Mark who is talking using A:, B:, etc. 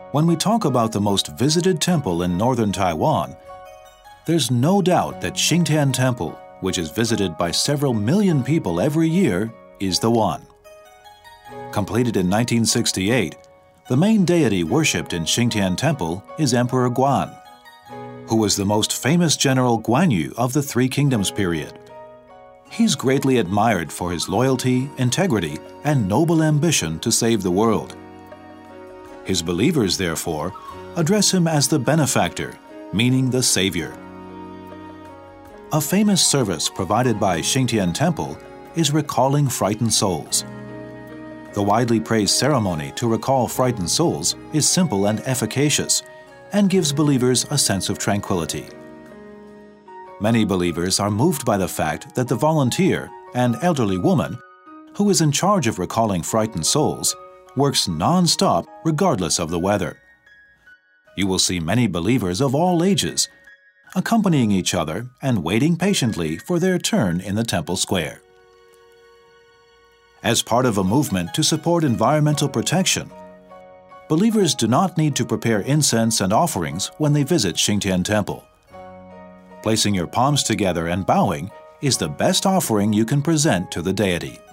A: When we talk about the most visited temple in northern Taiwan, there's no doubt that Xingtian Temple, which is visited by several million people every year, is the one. Completed in 1968, the main deity worshipped in Xingtian Temple is Emperor Guan, who was the most famous general Guan Yu of the Three Kingdoms period. He's greatly admired for his loyalty, integrity, and noble ambition to save the world. His believers, therefore, address him as the benefactor, meaning the savior. A famous service provided by Xingtian Temple is recalling frightened souls. The widely praised ceremony to recall frightened souls is simple and efficacious, and gives believers a sense of tranquility. Many believers are moved by the fact that the volunteer, an elderly woman, who is in charge of recalling frightened souls, works non-stop regardless of the weather. You will see many believers of all ages accompanying each other and waiting patiently for their turn in the temple square. As part of a movement to support environmental protection, believers do not need to prepare incense and offerings when they visit Xingtian Temple. Placing your palms together and bowing is the best offering you can present to the deity.